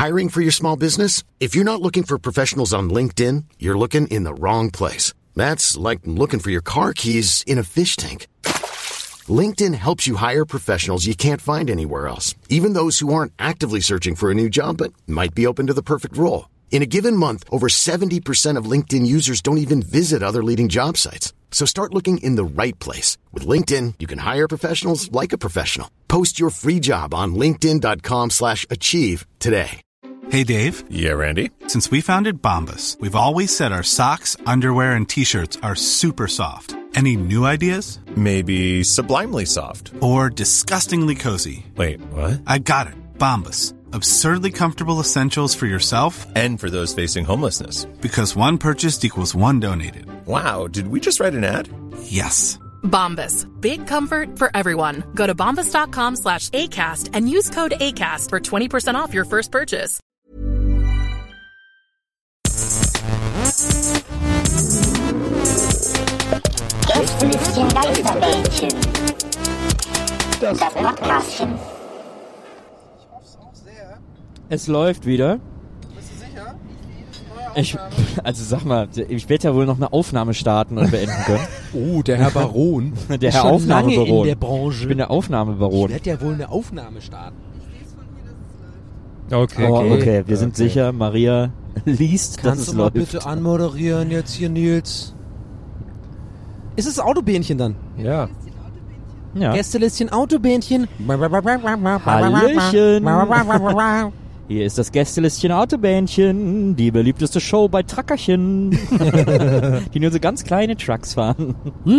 Hiring for your small business? If you're not looking for professionals on LinkedIn, you're looking in the wrong place. That's like looking for your car keys in a fish tank. LinkedIn helps you hire professionals you can't find anywhere else, even those who aren't actively searching for a new job but might be open to the perfect role. In a given month, over 70% of LinkedIn users don't even visit other leading job sites. So start looking in the right place. With LinkedIn, you can hire professionals like a professional. Post your free job on linkedin.com/achieve today. Hey, Dave. Yeah, Randy. Since we founded Bombas, we've always said our socks, underwear, and T-shirts are super soft. Any new ideas? Maybe sublimely soft. Or disgustingly cozy. Wait, what? I got it. Bombas. Absurdly comfortable essentials for yourself and for those facing homelessness. Because one purchased equals one donated. Wow, did we just write an ad? Yes. Bombas. Big comfort for everyone. Go to bombas.com/ACAST and use code ACAST for 20% off your first purchase. Gästelistchen Geisterbällchen. Das Podcastchen. Es läuft wieder. Bist du sicher? Also sag mal, ich werde ja wohl noch eine Aufnahme starten und beenden können. Oh, der Herr Baron. Der Herr Aufnahmebaron. Lange in der Branche. Ich bin der Aufnahmebaron. Ich werde ja wohl eine Aufnahme starten. Okay, wir sind sicher, Maria liest, dass es läuft. Kannst du mal bitte anmoderieren jetzt hier, Nils? Ist es Autobähnchen dann? Ja. Gästelistchen Autobähnchen. Hallöchen. Hier ist das Gästelistchen Autobähnchen, die beliebteste Show bei Truckerchen, die nur so ganz kleine Trucks fahren.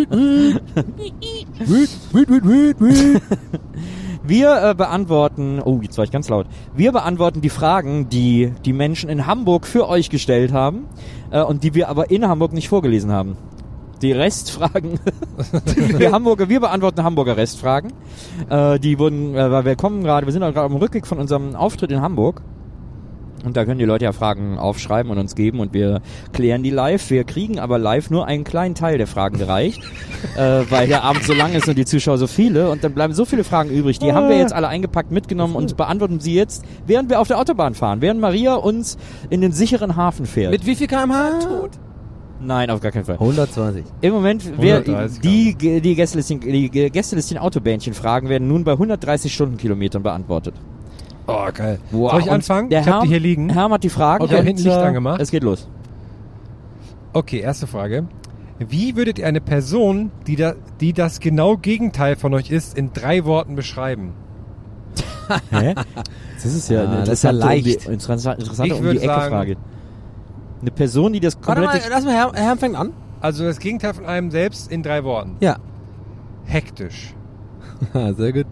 Wir beantworten, jetzt war ich ganz laut, wir beantworten die Fragen, die die Menschen in Hamburg für euch gestellt haben und die wir aber in Hamburg nicht vorgelesen haben. Die Restfragen, wir beantworten Hamburger Restfragen. Die wurden, weil wir sind gerade am Rückweg von unserem Auftritt in Hamburg. Und da können die Leute ja Fragen aufschreiben und uns geben und wir klären die live. Wir kriegen aber live nur einen kleinen Teil der Fragen gereicht, weil der Abend so lang ist und die Zuschauer so viele. Und dann bleiben so viele Fragen übrig. Die haben wir jetzt alle eingepackt mitgenommen und beantworten sie jetzt, während wir auf der Autobahn fahren. Während Maria uns in den sicheren Hafen fährt. Mit wie viel km/h? Tot. Nein, auf gar keinen Fall. 120. Im Moment, die Gästelistchen Autobähnchen-Fragen werden nun bei 130 Stundenkilometern beantwortet. Oh, geil. Wow. Soll ich anfangen? Ich hab die hier liegen. Herm hat die Fragen. Okay, hinten Licht angemacht. Es geht los. Okay, erste Frage. Wie würdet ihr eine Person, die das genau Gegenteil von euch ist, in 3 Worten beschreiben? Hä? Das ist ja eine interessante Um-die-Ecke-Frage. Eine Person, die das komplette... Warte mal, lass mal, Herr fängt an. Also das Gegenteil von einem selbst in 3 Worten. Ja. Hektisch. Sehr gut.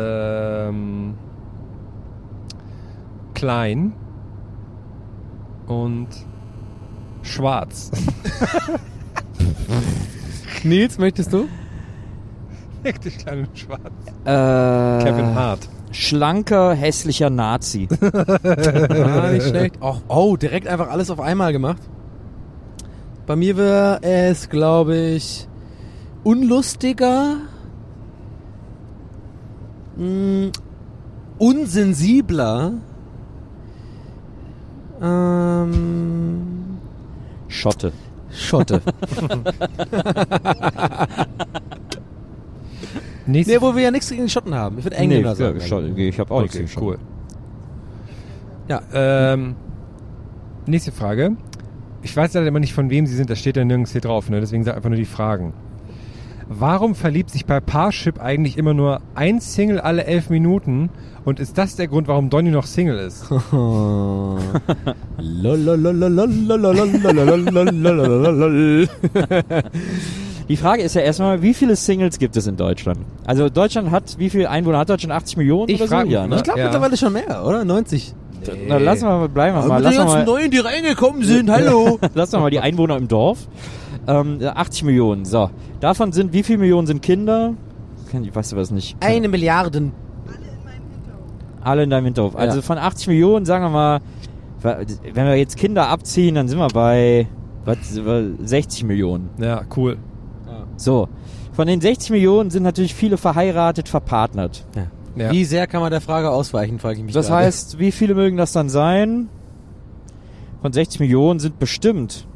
Klein. Und schwarz. Nils, möchtest du? Hektisch, klein und schwarz. Kevin Hart. Schlanker, hässlicher Nazi. Nicht schlecht. Oh, direkt einfach alles auf einmal gemacht. Bei mir wäre es, glaube ich, unlustiger, unsensibler, Schotte. Nee, wo wir ja nichts gegen die Schotten haben. Ich würde Engländer sagen. Ich habe auch nichts gegen Schotten. Cool. Ja, nächste Frage. Ich weiß leider immer nicht, von wem sie sind. Das steht ja nirgends hier drauf, ne? Deswegen sag einfach nur die Fragen. Warum verliebt sich bei Parship eigentlich immer nur ein Single alle 11 Minuten? Und ist das der Grund, warum Donny noch Single ist? Die Frage ist ja erstmal, wie viele Singles gibt es in Deutschland? Also Deutschland hat, wie viele Einwohner hat Deutschland? 80 Millionen oder so? Ja, ne? Ich glaube mittlerweile schon mehr, oder? 90. Nee. Na, lassen wir mal, bleiben wir mal. Die ganzen Neuen, die reingekommen sind, hallo. Lassen wir mal die Einwohner im Dorf. 80 Millionen, so. Davon sind, wie viele Millionen sind Kinder? Ich weiß was nicht. 1 Milliarde. Alle in deinem Hinterhof. Also von 80 Millionen, sagen wir mal, wenn wir jetzt Kinder abziehen, dann sind wir bei 60 Millionen. Ja, cool. So, von den 60 Millionen sind natürlich viele verheiratet, verpartnert. Ja. Ja. Wie sehr kann man der Frage ausweichen, frage ich mich Das gerade. heißt, wie viele mögen das dann sein? Von 60 Millionen sind bestimmt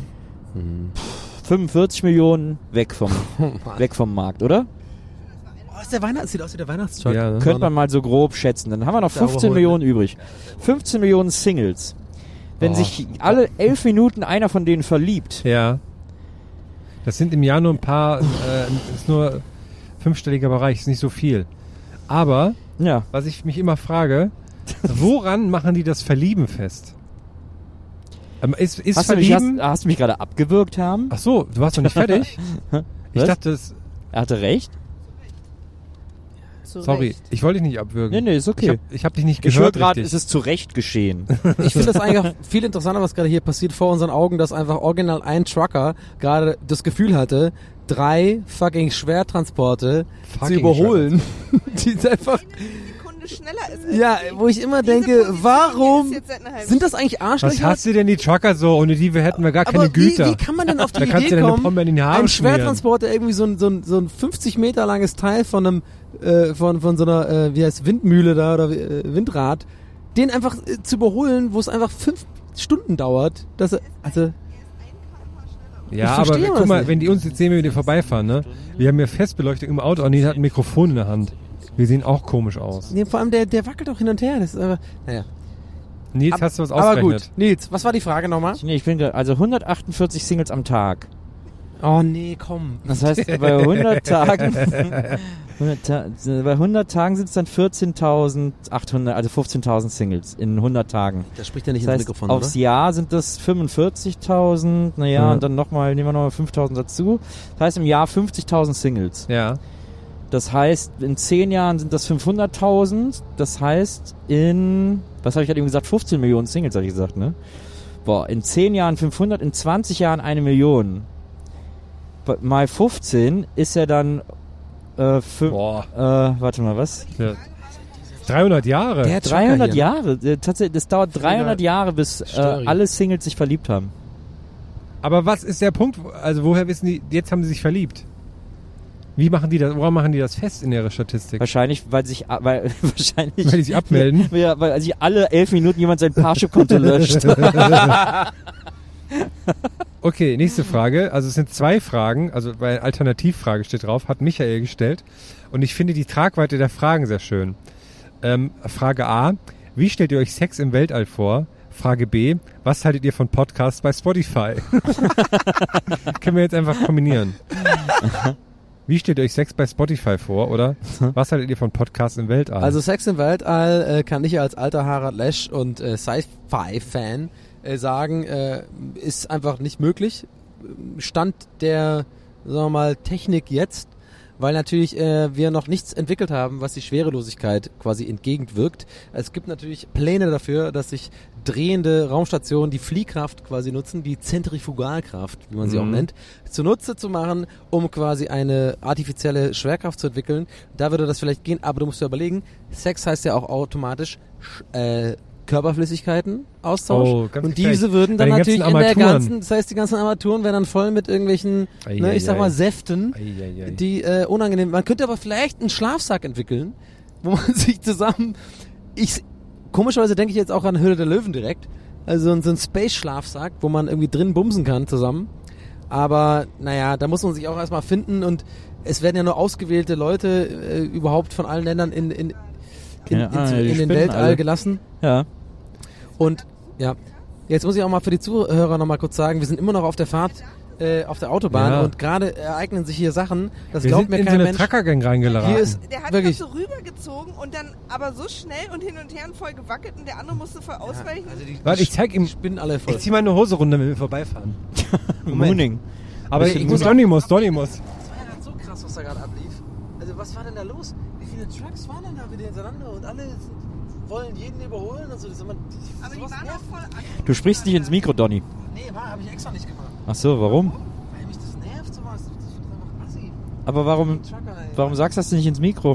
45 Millionen weg vom Markt, oder? Oh, sieht aus wie der Weihnachtstruck. Ja, ne? Könnte man mal so grob schätzen. Dann haben wir noch 15 Millionen übrig. 15 Millionen Singles. Wenn sich alle 11 Minuten einer von denen verliebt, Ja. Das sind im Jahr nur ein paar, ist nur 5-stelliger Bereich, ist nicht so viel. Aber, ja, was ich mich immer frage, woran machen die das Verlieben fest? Ist hast Verlieben... du mich gerade abgewürgt haben? Ach so, du warst noch nicht fertig? Ich Was? dachte, das... Er hatte recht. Sorry, ich wollte dich nicht abwürgen. Nee, ist okay. Ich hab dich nicht Ich höre gehört gerade, richtig. es ist zu Recht geschehen. Ich finde das eigentlich auch viel interessanter, was gerade hier passiert vor unseren Augen, dass einfach original ein Trucker gerade das Gefühl hatte, 3 fucking Schwertransporte zu überholen. Die ist einfach... Sekunde schneller ist. Ja, wo ich immer denke, warum sind das eigentlich Arschlöcher? Was hast du denn die Trucker so? Ohne die hätten wir gar keine Aber Güter. wie kann man denn auf die Da kannst Idee du deine kommen, Pombe in den Haaren einen schmieren. Schwertransporter irgendwie so ein 50 Meter langes Teil von einem von so einer wie heißt Windmühle da oder Windrad, den einfach zu überholen, wo es einfach 5 Stunden dauert, dass er, also Ja, Ich aber verstehe guck das mal, nicht. wenn die uns jetzt sehen, wie wir vorbeifahren, ne? Wir haben ja Festbeleuchtung im Auto und die hat ein Mikrofon in der Hand. Wir sehen auch komisch aus. nee, vor allem der wackelt auch hin und her, das ist aber naja. Nils, hast du was Aber ausgerechnet? gut, Nils, was war die Frage nochmal? Nee, ich bin also 148 Singles am Tag. Oh nee, komm. Das heißt, bei 100 Tagen, bei 100 Tagen sind es dann 14.800, also 15.000 Singles in 100 Tagen. Das spricht ja nicht Das ins heißt, Mikrofon, aufs oder? Jahr sind das 45.000, naja, und dann nehmen wir nochmal 5.000 dazu. Das heißt, im Jahr 50.000 Singles. Ja. Das heißt, in 10 Jahren sind das 500.000. Das heißt, was habe ich gerade eben gesagt? 15 Millionen Singles, habe ich gesagt, ne? Boah, in 10 Jahren 500, in 20 Jahren 1 Million. Mal 15 ist ja dann, warte mal, was? Ja. 300 Jahre. Der Trucker 300 hier, ne? Jahre. Tatsächlich, das dauert 300 Jahre, bis Story. alle Singles sich verliebt haben. Aber was ist der Punkt? Also woher wissen die, jetzt haben sie sich verliebt? Wie machen die das, woran machen die das fest in ihrer Statistik? Wahrscheinlich, weil die sich abmelden? Ja, weil sich alle 11 Minuten jemand sein Parship-Konto löscht. Okay, nächste Frage. Also es sind 2 Fragen, also bei Alternativfrage steht drauf, hat Michael gestellt. Und ich finde die Tragweite der Fragen sehr schön. Frage A, wie stellt ihr euch Sex im Weltall vor? Frage B, was haltet ihr von Podcasts bei Spotify? Können wir jetzt einfach kombinieren. Wie stellt ihr euch Sex bei Spotify vor, oder? Was haltet ihr von Podcasts im Weltall? Also Sex im Weltall kann ich als alter Harald Lesch und Sci-Fi-Fan sagen, ist einfach nicht möglich. Stand der, sagen wir mal, Technik jetzt, weil natürlich wir noch nichts entwickelt haben, was die Schwerelosigkeit quasi entgegenwirkt. Es gibt natürlich Pläne dafür, dass sich drehende Raumstationen die Fliehkraft quasi nutzen, die Zentrifugalkraft, wie man sie auch nennt, zunutze zu machen, um quasi eine artifizielle Schwerkraft zu entwickeln. Da würde das vielleicht gehen, aber du musst dir überlegen, Sex heißt ja auch automatisch Körperflüssigkeiten Austausch Oh, ganz und gefährlich. diese würden Bei dann den natürlich ganzen in der Armaturen. ganzen, das heißt die ganzen Armaturen wären dann voll mit irgendwelchen, ne, ich sag mal Säften, die unangenehm. Man könnte aber vielleicht einen Schlafsack entwickeln, wo man sich zusammen, komischerweise denke ich jetzt auch an Höhle der Löwen direkt, also so ein Space-Schlafsack, wo man irgendwie drin bumsen kann zusammen, aber naja, da muss man sich auch erstmal finden und es werden ja nur ausgewählte Leute überhaupt von allen Ländern in den Weltall alle. gelassen. Ja. Und ja, jetzt muss ich auch mal für die Zuhörer noch mal kurz sagen, wir sind immer noch auf der Fahrt auf der Autobahn Ja. und gerade ereignen sich hier Sachen, das wir glaubt sind mir in so kein eine Mensch. Truckergang reingeladen. Hier ist Der hat wirklich, das so rübergezogen und dann aber so schnell und hin und her und voll gewackelt und der andere musste voll ausweichen. Warte, ich zeig ihm. die spinnen alle voll. Ich zieh meine Hose runter, wenn wir vorbeifahren. Mooning. Aber Ich ich muss muss, Donny muss. Das war ja gerade so krass, was da gerade ablief. Also was war denn da los? Wie viele Trucks waren denn da wieder hintereinander und alle wollen jeden überholen und so. Das ist immer, Aber die sowas waren nervt. auch voll an. Du sprichst nicht ins Mikro, Donny. Nee, habe ich extra nicht gemacht. Ach so, warum? Weil mich das nervt sowas. Das ist einfach assi. Aber warum Trucker, ey. sagst du das nicht ins Mikro?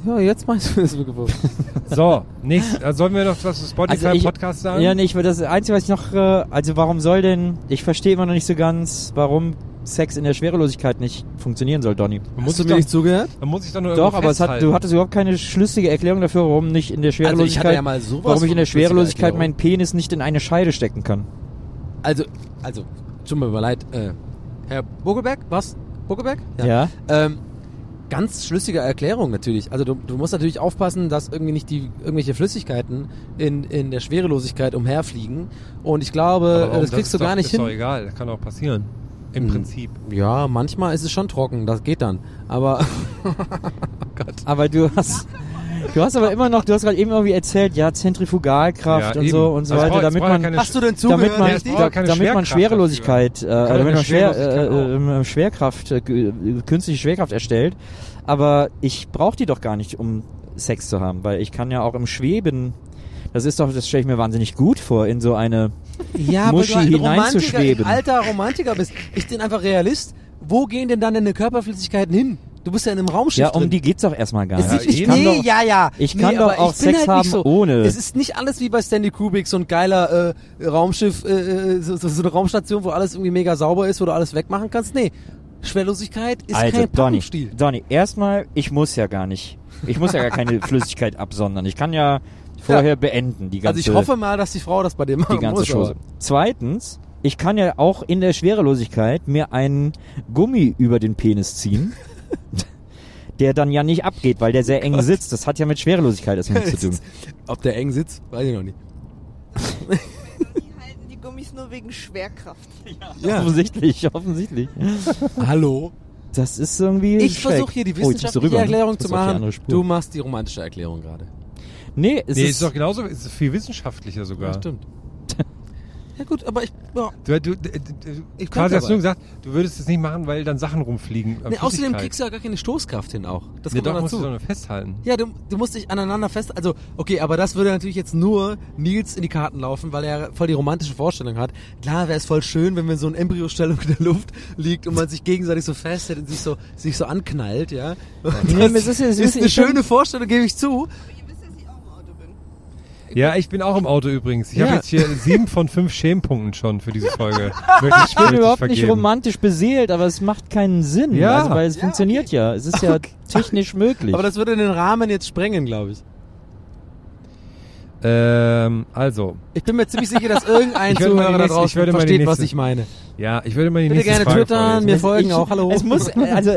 Ja, jetzt meinst du das Mikrofon. So, sollen wir noch was zu Spotify-Podcast sagen? Ja, nee, das Einzige, was ich noch, warum soll denn, ich verstehe immer noch nicht so ganz, warum Sex in der Schwerelosigkeit nicht funktionieren soll, Donny. Hast du mir nicht zugehört? Man muss sich doch nur Doch, aber du hattest überhaupt keine schlüssige Erklärung dafür, warum nicht in der Schwerelosigkeit, ich hatte ja mal sowas warum ich in der von flüssiger Schwerelosigkeit Erklärung. meinen Penis nicht in eine Scheide stecken kann. Also, tut mir leid, Herr Bogelberg, was? Bogelberg? Ja. Ganz schlüssige Erklärung natürlich. Also du musst natürlich aufpassen, dass irgendwie nicht irgendwelche Flüssigkeiten in der Schwerelosigkeit umherfliegen. Und ich glaube, das kriegst du gar nicht hin. Ist doch egal, das kann auch passieren. Im Prinzip. Ja, manchmal ist es schon trocken, das geht dann. Aber oh Gott. Aber du hast aber immer noch, du hast gerade eben irgendwie erzählt, ja, Zentrifugalkraft Ja, und eben. so und so Also weiter, damit man Hast du denn zugehört? damit man Schwerelosigkeit, damit man Schwerkraft künstliche Schwerkraft erstellt. Aber ich brauche die doch gar nicht, um Sex zu haben, weil ich kann ja auch im Schweben, das stelle ich mir wahnsinnig gut vor, in so eine Muschi hineinzuschweben. Alter Romantiker bist. Ich bin einfach Realist. Wo gehen denn dann deine Körperflüssigkeiten hin? Du bist ja in einem Raumschiff Ja, um drin. die geht's doch erstmal gar nicht. Ich kann doch auch Sex haben ohne. Es ist nicht alles wie bei Stanley Kubrick, so ein geiler Raumschiff, so eine Raumstation, wo alles irgendwie mega sauber ist, wo du alles wegmachen kannst. Nee, Schwerelosigkeit ist kein Pappenstil. Donny, erstmal, ich muss ja gar keine Flüssigkeit absondern. Ich kann ja vorher beenden, die ganze. Also ich hoffe mal, dass die Frau das bei dir machen die ganze muss. Chose. Zweitens, ich kann ja auch in der Schwerelosigkeit mir einen Gummi über den Penis ziehen, der dann ja nicht abgeht, weil der sehr eng sitzt. Das hat ja mit Schwerelosigkeit erstmal nichts zu tun. Ob der eng sitzt, weiß ich noch nicht. Die halten die Gummis nur wegen Schwerkraft. Ja. Offensichtlich. Hallo? Das ist irgendwie Ich versuche hier die wissenschaftliche Erklärung zu machen. Du Du machst die romantische Erklärung gerade. Nee, ist doch genauso, ist viel wissenschaftlicher sogar. Ja, stimmt. Ja gut, aber ich quasi hast du gesagt, du würdest es nicht machen, weil dann Sachen rumfliegen. Außerdem kriegst du ja gar keine Stoßkraft hin auch. Das kommt doch noch musst dazu. du nur festhalten. Ja, du musst dich aneinander fest... Also, okay, aber das würde natürlich jetzt nur Nils in die Karten laufen, weil er voll die romantische Vorstellung hat. Klar wäre es voll schön, wenn man so in Embryostellung in der Luft liegt und man sich gegenseitig so festhält und sich so anknallt, ja. Das ist eine schöne Vorstellung, gebe ich zu. Ja, ich bin auch im Auto übrigens. Ich habe jetzt hier 7 von 5 Schämpunkten schon für diese Folge. Ich bin überhaupt nicht romantisch beseelt, aber es macht keinen Sinn. Ja. Also, weil es funktioniert ja. Es ist ja technisch möglich. Aber das würde den Rahmen jetzt sprengen, glaube ich. Also. Ich bin mir ziemlich sicher, dass irgendein Zuhörer da draußen versteht, was ich meine. Ja, ich würde mal die Bitte nächste gerne Frage twittern, mir folgen auch. Hallo. Es muss,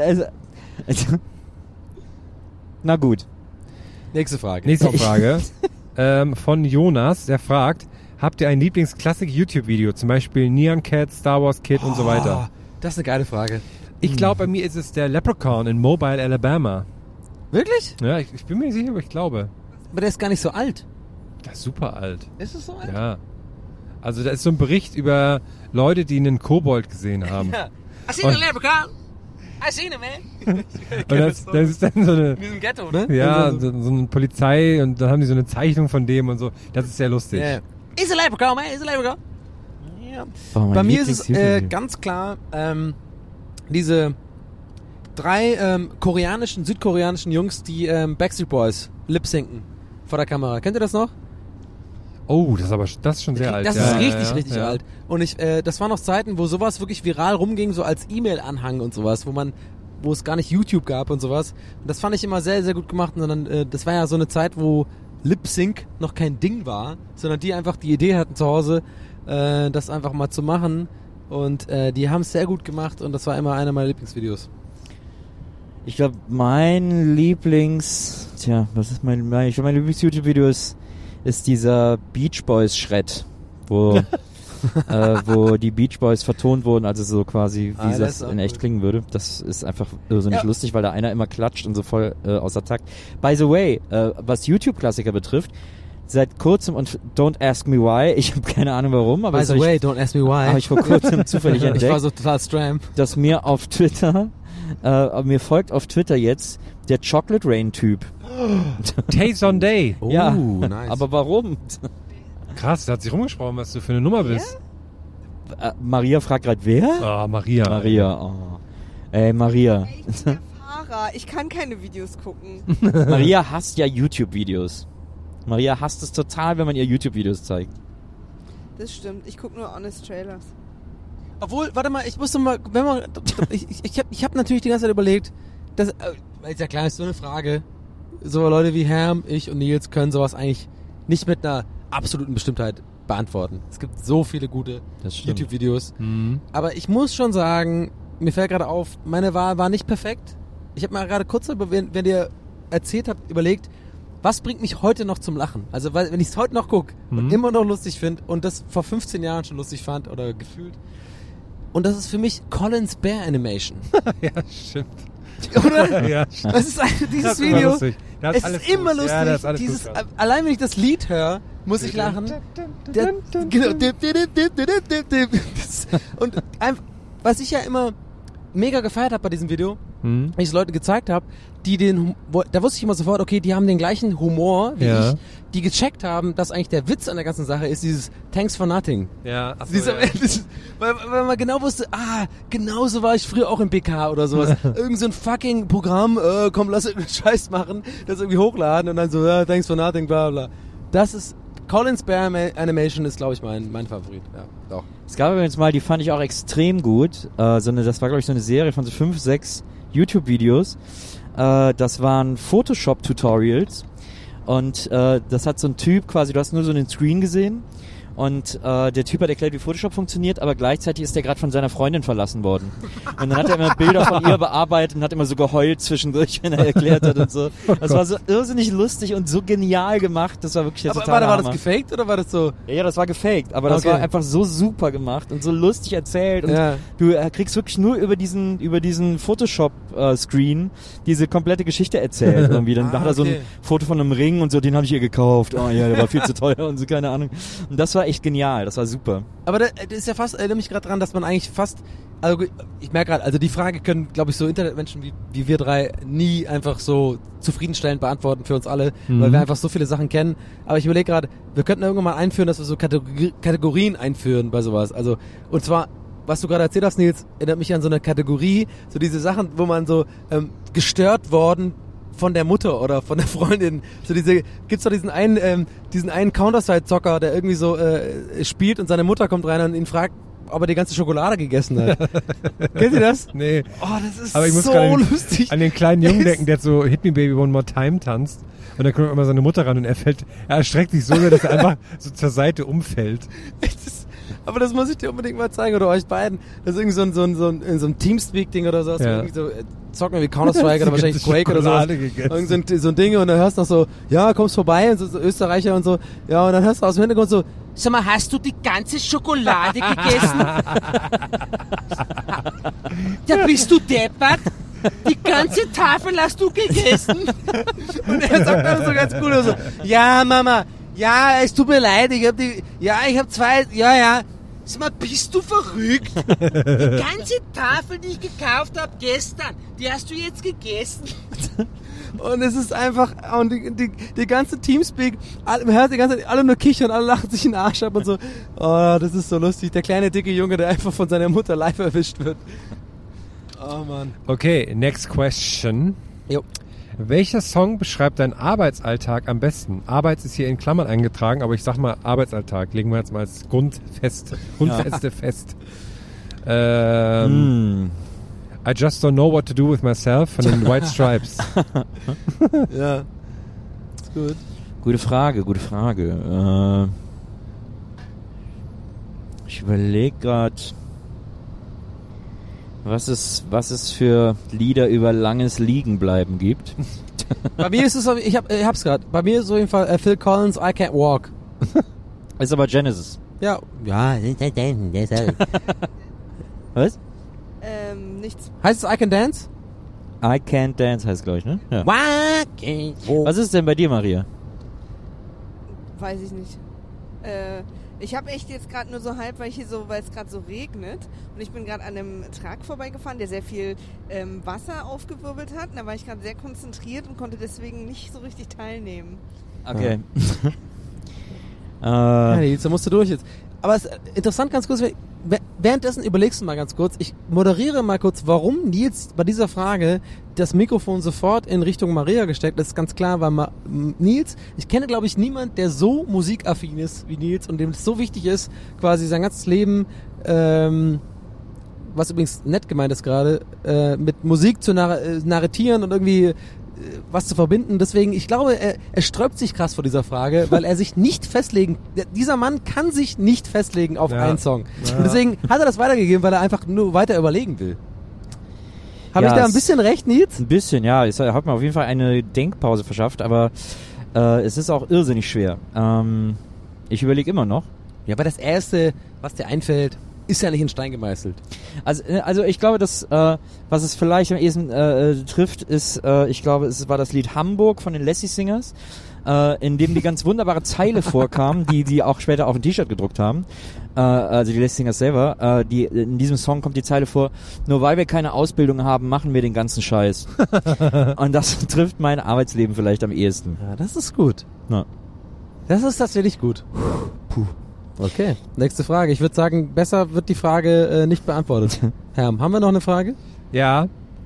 na gut. Nächste Frage. Nächste Frage. Von Jonas, der fragt, habt ihr ein Lieblingsklassik-YouTube-Video? Zum Beispiel Neon Cat, Star Wars Kid und so weiter. Das ist eine geile Frage. Ich glaube, bei mir ist es der Leprechaun in Mobile, Alabama. Wirklich? Ja, ich bin mir nicht sicher, aber ich glaube. Aber der ist gar nicht so alt. Der ist super alt. Ist es so alt? Ja. Also da ist so ein Bericht über Leute, die einen Kobold gesehen haben. Ja. I seen a leprechaun. I seen him, man. Und das ist dann so eine... In diesem Ghetto, ne? Ja, so eine Polizei und dann haben die so eine Zeichnung von dem und so. Das ist sehr lustig. Yeah. He's a leprechaun, man. He's a leprechaun. Yeah. Bei mir ist es ganz klar diese 3 südkoreanischen Jungs, die Backstreet Boys lip-sinken vor der Kamera. Kennt ihr das noch? Oh, das ist schon sehr alt. Das ist richtig alt. Und das waren noch Zeiten, wo sowas wirklich viral rumging, so als E-Mail-Anhang und sowas, wo es gar nicht YouTube gab und sowas. Und das fand ich immer sehr, sehr gut gemacht. Und dann, das war ja so eine Zeit, wo Lip-Sync noch kein Ding war, sondern die einfach die Idee hatten zu Hause, das einfach mal zu machen. Und die haben es sehr gut gemacht und das war immer einer meiner Lieblingsvideos. Ich glaube, mein Lieblings-YouTube-Video ist dieser Beach Boys Shred, wo die Beach Boys vertont wurden, also so quasi, wie das in echt klingen würde. Das ist einfach irrsinnig lustig, weil da einer immer klatscht und so voll außer Takt. By the way, was YouTube-Klassiker betrifft, seit kurzem, und don't ask me why, ich habe keine Ahnung warum, aber by the way, don't ask me why, habe ich vor kurzem zufällig entdeckt. Ich war so total stram. Dass mir auf Twitter, mir folgt auf Twitter jetzt der Chocolate Rain Typ. Taste on Day. Ja, nice. Aber warum? Krass, da hat sich rumgesprochen, was du für eine Nummer bist. Maria fragt gerade, wer? Ah, Maria. Maria, oh. Ey, Maria. Ey, ich erfahre Lepra. Ich kann keine Videos gucken. Maria hasst ja YouTube-Videos. Maria hasst es total, wenn man ihr YouTube-Videos zeigt. Das stimmt. Ich gucke nur Honest Trailers. Obwohl, warte mal, ich musste mal, wenn man, ich hab natürlich die ganze Zeit überlegt, dass, ist ja klar, ist so eine Frage. So Leute wie Herm, ich und Nils können sowas eigentlich nicht mit einer absoluten Bestimmtheit beantworten. Es gibt so viele gute YouTube-Videos. Aber ich muss schon sagen, mir fällt gerade auf, meine Wahl war nicht perfekt. Ich habe mal gerade kurz, wenn ihr erzählt habt, überlegt, was bringt mich heute noch zum Lachen? Also, weil, wenn ich es heute noch gucke und immer noch lustig finde und das vor 15 Jahren schon lustig fand oder gefühlt. Und das ist für mich Colin's Bear Animation. Ja, stimmt. Oder? Ja, das ist dieses das Video. Es ist immer lustig. Ja, das ist alles dieses, gut. allein wenn ich das Lied höre, muss ich lachen. Genau. Und einfach, was ich ja immer mega gefeiert habe bei diesem Video, wenn ich es Leuten gezeigt habe, da wusste ich immer sofort, okay, die haben den gleichen Humor wie ich, die gecheckt haben, dass eigentlich der Witz an der ganzen Sache ist, dieses Thanks for nothing. Ja, achso, weil man genau wusste, genauso war ich früher auch im PK oder sowas. Irgend so ein fucking Programm, komm, lass irgendeinen Scheiß machen, das irgendwie hochladen und dann so, thanks for nothing, bla bla. Das ist, Colin's Bear Animation ist, glaube ich, mein Favorit. Ja, doch. Es gab übrigens mal, die fand ich auch extrem gut, das war, glaube ich, so eine Serie von so 5, 6 YouTube-Videos. Das waren Photoshop-Tutorials und das hat so ein Typ quasi, du hast nur so einen Screen gesehen und der Typ hat erklärt, wie Photoshop funktioniert, aber gleichzeitig ist der gerade von seiner Freundin verlassen worden. Und dann hat er immer Bilder von ihr bearbeitet und hat immer so geheult zwischendurch, wenn er erklärt hat und so. Das war so irrsinnig lustig und so genial gemacht, das war wirklich der totale war Hammer. das gefaked oder war das so? Ja, das war gefaked, aber das war einfach so super gemacht und so lustig erzählt und du kriegst wirklich nur über diesen Photoshop-Screen diese komplette Geschichte erzählt irgendwie. Dann hat er so ein Foto von einem Ring und so, den habe ich ihr gekauft. Oh ja, der war viel zu teuer und so, keine Ahnung. Und das war echt genial, das war super. Aber das ist ja fast, erinnere mich gerade dran, dass man eigentlich fast, also ich merke gerade, also die Frage können, glaube ich, so Internetmenschen wie wir drei nie einfach so zufriedenstellend beantworten für uns alle, weil wir einfach so viele Sachen kennen. Aber ich überlege gerade, wir könnten irgendwann mal einführen, dass wir so Kategorien einführen bei sowas. Also, und zwar, was du gerade erzählt hast, Nils, erinnert mich an so eine Kategorie, so diese Sachen, wo man so gestört worden von der Mutter oder von der Freundin. So gibt's doch diesen einen Counter-Strike-Zocker, der irgendwie so spielt und seine Mutter kommt rein und ihn fragt, ob er die ganze Schokolade gegessen hat. Kennt ihr das? Nee. Oh, das ist aber ich muss so lustig. An den kleinen Jungen denken, der so Hit Me Baby One More Time tanzt. Und dann kommt immer seine Mutter ran und er erstreckt sich so sehr, dass er einfach so zur Seite umfällt. Aber das muss ich dir unbedingt mal zeigen, oder euch beiden. Das ist irgendwie so ein Teamspeak-Ding oder so. Ja. Irgendwie so zocken wie Counter-Strike oder wahrscheinlich Quake oder sowas. Irgend so ein Ding und dann hörst du noch so, ja, kommst vorbei und so Österreicher und so. Ja, und dann hörst du aus dem Hintergrund so, sag mal, hast du die ganze Schokolade gegessen? Ja, bist du deppert? Die ganze Tafel hast du gegessen? Und er sagt dann so ganz cool so, ja, Mama, ja, es tut mir leid, ich hab 2, ja. Sag mal, bist du verrückt? Die ganze Tafel, die ich gekauft habe gestern, die hast du jetzt gegessen. Und es ist einfach, und die ganze Teamspeak, man hört die ganze Zeit alle nur kichern, alle lachen sich in den Arsch ab und so. Oh, das ist so lustig. Der kleine, dicke Junge, der einfach von seiner Mutter live erwischt wird. Oh, Mann. Okay, next question. Jo. Welcher Song beschreibt deinen Arbeitsalltag am besten? Arbeits ist hier in Klammern eingetragen, aber ich sag mal Arbeitsalltag. Legen wir jetzt mal als Grundfeste fest. I just don't know what to do with myself von den White Stripes. Ja, ist gut. Gute Frage. Ich überlege gerade, was es für Lieder über langes Liegenbleiben gibt. Bei mir ist es, ich hab's gerade. Bei mir ist auf jeden Fall Phil Collins, I Can't Walk. Ist aber Genesis. Ja. Was? Nichts. Heißt es I Can Dance? I Can't Dance heißt, glaube ich, ne? Ja. Was Was ist denn bei dir, Maria? Weiß ich nicht. Ich habe echt jetzt gerade nur so halb, weil es gerade so regnet und ich bin gerade an einem Truck vorbeigefahren, der sehr viel Wasser aufgewirbelt hat. Und da war ich gerade sehr konzentriert und konnte deswegen nicht so richtig teilnehmen. Okay. Ja, Nils, da musst du durch jetzt. Aber es ist interessant, ganz kurz, währenddessen überlegst du mal ganz kurz, ich moderiere mal kurz, warum Nils bei dieser Frage das Mikrofon sofort in Richtung Maria gesteckt ist. Ganz klar, weil Nils, ich kenne glaube ich niemand, der so musikaffin ist wie Nils und dem es so wichtig ist, quasi sein ganzes Leben, was übrigens nett gemeint ist gerade, mit Musik zu narratieren und irgendwie was zu verbinden. Deswegen, ich glaube, er sträubt sich krass vor dieser Frage, weil er sich nicht dieser Mann kann sich nicht festlegen auf einen Song. Ja. Und deswegen hat er das weitergegeben, weil er einfach nur weiter überlegen will. Habe ich da ein bisschen recht, Nils? Ein bisschen, ja. Ich habe mir auf jeden Fall eine Denkpause verschafft, aber es ist auch irrsinnig schwer. Ich überlege immer noch. Ja, aber das Erste, was dir einfällt, ist ja nicht in Stein gemeißelt. Also ich glaube, dass was es vielleicht am ehesten trifft, ist, ich glaube, es war das Lied Hamburg von den Lassie Singers, in dem die ganz wunderbare Zeile vorkam, die auch später auf ein T-Shirt gedruckt haben. Also die Lassie Singers selber. In diesem Song kommt die Zeile vor: Nur weil wir keine Ausbildung haben, machen wir den ganzen Scheiß. Und das trifft mein Arbeitsleben vielleicht am ehesten. Ja, das ist gut. Ja. Das ist tatsächlich gut. Puh. Okay, nächste Frage. Ich würde sagen, besser wird die Frage nicht beantwortet. Herm, haben wir noch eine Frage? Ja.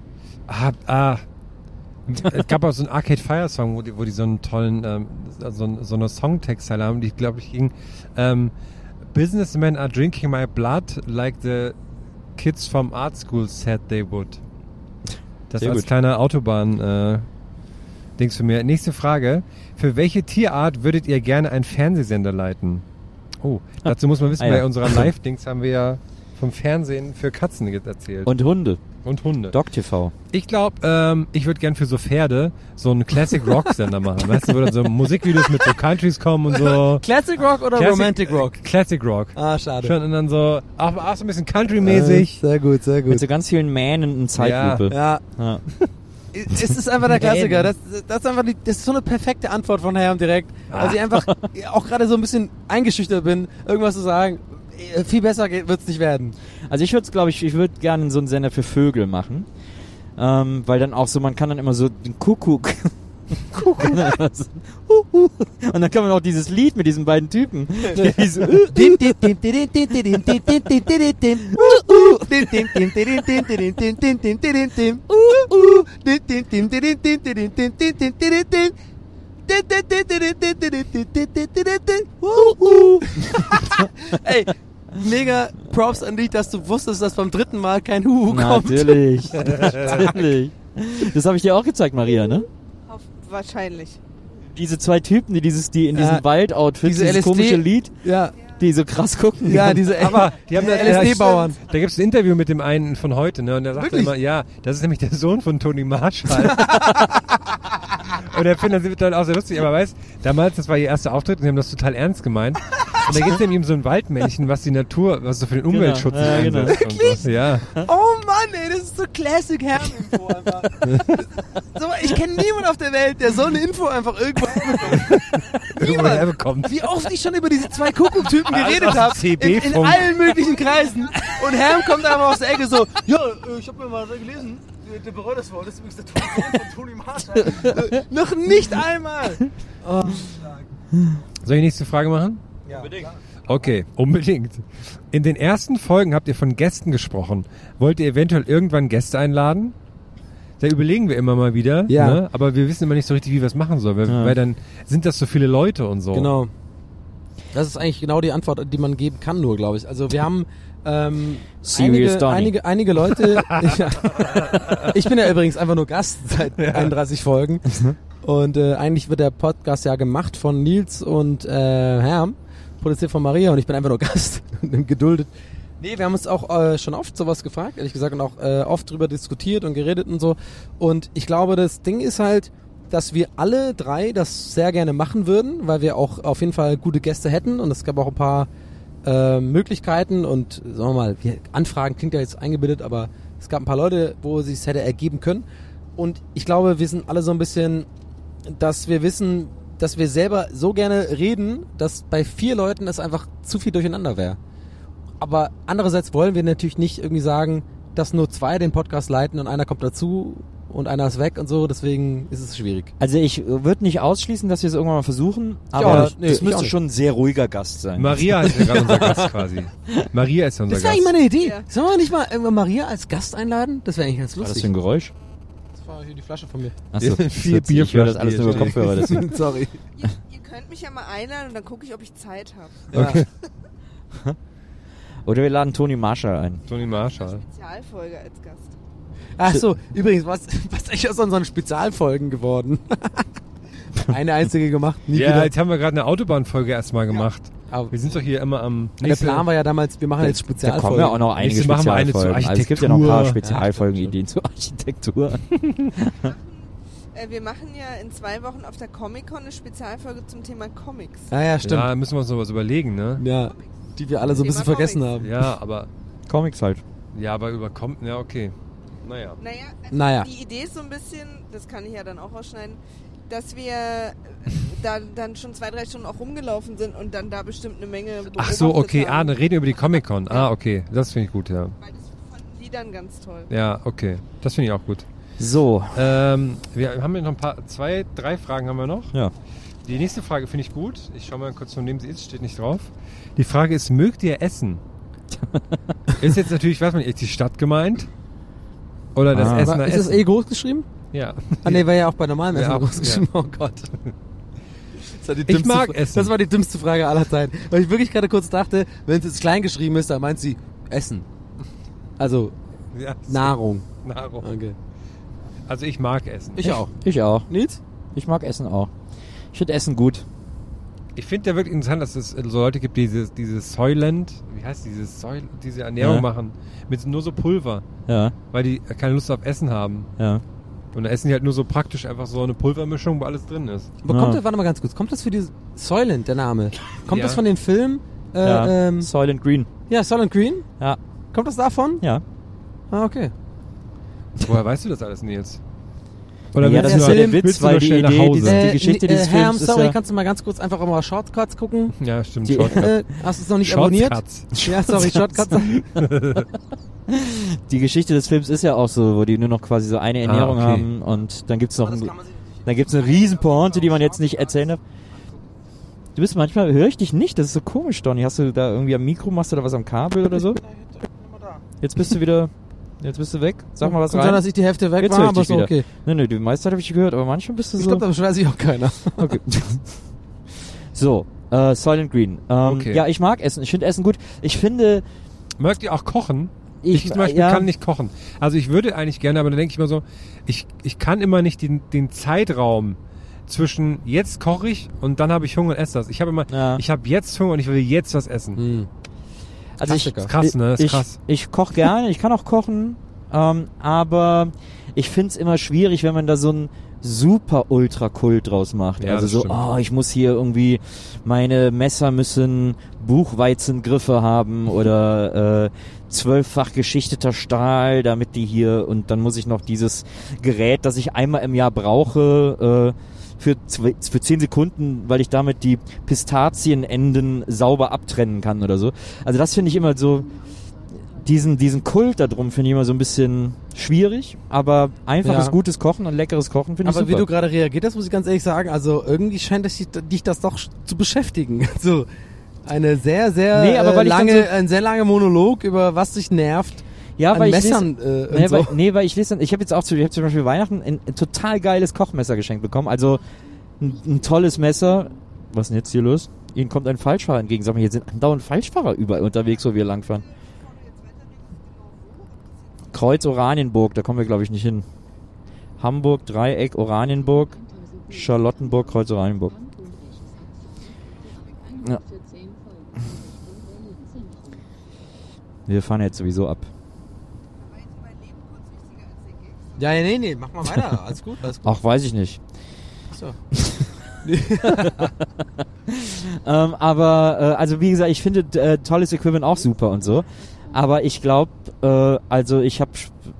Es gab auch so einen Arcade Fire Song, wo die so einen tollen, so eine Songtextzeile haben, die, glaube ich, ging Businessmen are drinking my blood like the kids from art school said they would. Das Sehr als gut. kleiner Autobahn-Dings für mir. Nächste Frage. Für welche Tierart würdet ihr gerne einen Fernsehsender leiten? Oh, dazu muss man wissen, bei unserer Live-Dings haben wir ja vom Fernsehen für Katzen erzählt. Und Hunde. Doc TV. Ich glaube, ich würde gern für so Pferde so einen Classic-Rock-Sender machen. Weißt du, wo dann so Musikvideos mit so Countries kommen und so. Classic Rock oder Romantic Rock? Classic Rock. Ah, schade. Schon und dann so, auch so ein bisschen Country-mäßig. Sehr gut, sehr gut. Mit so ganz vielen Mähnen in Zeitlupe. Ja. Es ist einfach der Klassiker. Das ist einfach das ist so eine perfekte Antwort von Herrn direkt. Also ich einfach auch gerade so ein bisschen eingeschüchtert bin, irgendwas zu sagen. Viel besser wird es nicht werden. Also ich würde gerne so einen Sender für Vögel machen. Weil dann auch so, man kann dann immer so den Kuckuck. Und dann kann man auch dieses Lied mit diesen beiden Typen. Ey, mega Props an dich, dass du wusstest, dass beim dritten Mal kein Huhu kommt. Natürlich. Das habe ich dir auch gezeigt, Maria, ne? Wahrscheinlich. Diese zwei Typen, die in diesem Waldoutfit, dieses LSD, komische Lied, die so krass gucken. Ja, diese Aber die haben LSD-Bauern. Da gibt es ein Interview mit dem einen von heute, ne? Und der sagt immer, ja, das ist nämlich der Sohn von Tony Marshall. Und der findet das dann auch sehr lustig, aber weißt, damals, das war ihr erster Auftritt und die haben das total ernst gemeint. Und da gibt es eben so ein Waldmännchen, was die Natur, was so für den Umweltschutz einsetzt. Wirklich? Und so. Ja. Oh Mann, ey, das ist so Classic Herm-Info einfach. So, ich kenne niemanden auf der Welt, der so eine Info einfach irgendwo herbekommt. Wie oft ich schon über diese zwei Kuckuck-Typen geredet habe, in allen möglichen Kreisen. Und Herm kommt einfach aus der Ecke so, ja, ich habe mir mal gelesen, der bereut das Wort, das ist übrigens der Sohn von Tony Marshall. Noch nicht einmal. Oh. Soll ich die nächste Frage machen? Ja, unbedingt. Okay, unbedingt. In den ersten Folgen habt ihr von Gästen gesprochen. Wollt ihr eventuell irgendwann Gäste einladen? Da überlegen wir immer mal wieder, ne? Aber wir wissen immer nicht so richtig, wie wir es machen sollen, weil dann sind das so viele Leute und so. Genau. Das ist eigentlich genau die Antwort, die man geben kann nur, glaube ich. Also wir haben einige Leute. Ich bin ja übrigens einfach nur Gast seit 31 Folgen. Und eigentlich wird der Podcast ja gemacht von Nils und Herm, produziert von Maria, und ich bin einfach nur Gast und geduldet. Nee, wir haben uns auch schon oft sowas gefragt, ehrlich gesagt, und auch oft drüber diskutiert und geredet und so. Und ich glaube, das Ding ist halt, dass wir alle drei das sehr gerne machen würden, weil wir auch auf jeden Fall gute Gäste hätten, und es gab auch ein paar Möglichkeiten und, sagen wir mal, Anfragen klingt ja jetzt eingebildet, aber es gab ein paar Leute, wo es sich hätte ergeben können. Und ich glaube, wir sind alle so ein bisschen, dass wir wissen, dass wir selber so gerne reden, dass bei 4 Leuten es einfach zu viel durcheinander wäre. Aber andererseits wollen wir natürlich nicht irgendwie sagen, dass nur 2 den Podcast leiten und einer kommt dazu und einer ist weg und so, deswegen ist es schwierig. Also ich würde nicht ausschließen, dass wir es irgendwann mal versuchen, auch aber nicht. Nee, das ich müsste auch nicht. schon ein sehr ruhiger Gast sein. Maria ist ja gerade unser Gast quasi. Maria ist ja unser Das wäre Gast. eigentlich mal eine Idee. Ja. Sollen wir nicht mal Maria als Gast einladen? Das wäre eigentlich ganz Was war das lustig. für ein Geräusch? Das war hier die Flasche von mir. Achso, 4 ich höre das Bierflaschen, alles nur über die Kopfhörer. Deswegen. Sorry. Ihr könnt mich ja mal einladen und dann gucke ich, ob ich Zeit habe. Ja. Okay. Oder wir laden Toni Marshall ein. Toni Marshall. Spezialfolge als Gast. Ach so, übrigens, was ist eigentlich aus unseren Spezialfolgen geworden? Eine einzige gemacht, nie Ja, wieder. jetzt haben wir gerade eine Autobahnfolge erstmal gemacht. Aber Wir sind doch hier immer am... der Plan war ja damals, wir machen jetzt Da kommen Spezialfolgen. ja auch noch einige Nächstes machen wir eine zu Spezialfolgen. Also es gibt ja noch ein paar Architektur. Spezialfolgen-Ideen zur Architektur. Wir machen ja in 2 Wochen auf der Comic-Con eine Spezialfolge zum Thema Comics. Ja, stimmt. Ja, müssen wir uns noch was überlegen, ne? Ja, die wir alle so ein Thema bisschen vergessen Comics. haben. Ja, aber... Comics halt. Ja, aber überkommt... Ja, okay. Naja. Naja, die Idee ist so ein bisschen, das kann ich ja dann auch ausschneiden, dass wir dann schon 2-3 Stunden auch rumgelaufen sind und dann da bestimmt eine Menge Ach so, okay. haben. Dann reden wir über die Comic-Con. Okay. Das finde ich gut, ja. Weil das fanden die dann ganz toll. Ja, okay. Das finde ich auch gut. So. Wir haben ja noch ein paar... 2, 3 Fragen haben wir noch. Ja. Die nächste Frage finde ich gut. Ich schaue mal kurz, von wem sie ist. Steht nicht drauf. Die Frage ist, mögt ihr Essen? Ist jetzt natürlich, weiß man nicht, ist die Stadt gemeint? Oder das Essen? Aber ist das groß geschrieben? Ja. Ah ne, war ja auch bei normalem Essen Ja, groß geschrieben. ja. Oh Gott. Das war die Ich dümmste mag Essen. Das war die dümmste Frage aller Zeiten. Weil ich wirklich gerade kurz dachte, wenn es jetzt klein geschrieben ist, dann meint sie Essen. Also Ja, Nahrung. Nahrung. Okay. Also ich mag Essen. Ich auch. Ich auch. Nils? Ich mag Essen auch. Ich finde Essen gut. Ich finde ja wirklich interessant, dass es so Leute gibt, die dieses Soylent, wie heißt diese Ernährung Ja. machen, mit nur so Pulver, Ja, weil die keine Lust auf Essen haben. ja. Und da essen die halt nur so praktisch einfach so eine Pulvermischung, wo alles drin ist. Aber Ja. kommt das, warte mal ganz kurz, kommt das für die Soylent, der Name? Kommt Ja. das von dem Film? Ja. Soylent Green. Ja, Soylent Green? Ja. Kommt das davon? Ja. Ah, okay. Woher weißt du das alles, Nils? Oder Ja, willst das du ist nur- ja der Witz, willst du weil nur die schnell nach Idee Hause? dieses- die Geschichte dieses Herr, Films ist sorry, ja- kannst du mal ganz kurz einfach mal Shortcuts gucken? Ja, stimmt. Die- Shortcut. Hast du es noch nicht abonniert? Shortcuts. Ja, sorry, Shortcuts. Die Geschichte des Films ist ja auch so, wo die nur noch quasi so eine Ernährung okay. haben und dann gibt's noch dann gibt's eine riesen Pointe, die man jetzt nicht erzählen darf. Du bist manchmal, höre ich dich nicht, das ist so komisch, Donny. Hast du da irgendwie am Mikro, machst du da was am Kabel oder so? Jetzt bist du weg. Sag mal was Kann sein, rein. dass ich die Hälfte weg Jetzt war, höre ich aber dich so wieder. okay. Nee, die meiste Zeit habe ich gehört, aber manchmal bist du Ich so... glaube, da beschwert sich auch keiner. Okay. So, Soylent Green. Okay. Ja, ich mag Essen. Ich finde Essen gut. Ich finde... Mögt ihr auch kochen? Ich zum Beispiel ja, kann nicht kochen. Also ich würde eigentlich gerne, aber dann denke ich immer so, ich kann immer nicht den Zeitraum zwischen jetzt koche ich und dann habe ich Hunger und esse das. Ich habe immer, Ja. ich habe jetzt Hunger und ich will jetzt was essen. Hm. Also Klassiker. Das ist krass, ne? Das ist krass. Ich koche gerne, ich kann auch kochen, aber ich finde es immer schwierig, wenn man da so einen super Ultra-Kult draus macht. Ja, Also das so, stimmt. ich muss hier irgendwie, meine Messer müssen Buchweizengriffe haben oder 12-fach geschichteter Stahl, damit die hier, und dann muss ich noch dieses Gerät, das ich einmal im Jahr brauche, für 10 Sekunden, weil ich damit die Pistazienenden sauber abtrennen kann oder so. Also das finde ich immer so, diesen Kult da drum finde ich immer so ein bisschen schwierig, aber einfaches, Ja. gutes Kochen und leckeres Kochen finde ich Aber super. wie du gerade reagiert hast, muss ich ganz ehrlich sagen, also irgendwie scheint dich das doch zu beschäftigen. So eine sehr, sehr Nee, aber weil ich dann ein sehr langer Monolog über was dich nervt. ja, an weil ich Messern und so. weil ich lese, ich habe jetzt auch ich habe zum Beispiel Weihnachten ein total geiles Kochmesser geschenkt bekommen, also ein tolles Messer. Was ist denn jetzt hier los? Ihnen kommt ein Falschfahrer entgegen. Sag mal, hier sind andauernd Falschfahrer überall unterwegs, wo wir langfahren. Kreuz Oranienburg, da kommen wir glaube ich nicht hin. Hamburg, Dreieck, Oranienburg, Charlottenburg, Kreuz Oranienburg. Ja. Wir fahren jetzt sowieso ab. Ja, nee, mach mal weiter. Alles gut, alles gut. Ach, weiß ich nicht. So. Aber also wie gesagt, ich finde tolles Equipment auch super und so. Aber ich glaube, also ich habe,